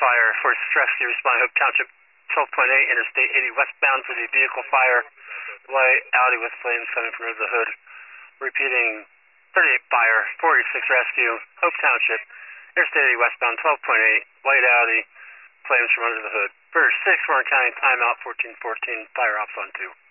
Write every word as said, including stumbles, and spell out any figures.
fire. forty-six rescue, respond Hope Township, twelve point eight, Interstate eighty westbound for the vehicle fire. White Audi with flames coming from under the hood. Repeating, thirty-eight fire, forty-six rescue, Hope Township, Interstate eighty westbound, twelve point eight, White Audi, flames from under the hood. First six, Warren County, timeout, fourteen fourteen, fire ops on two.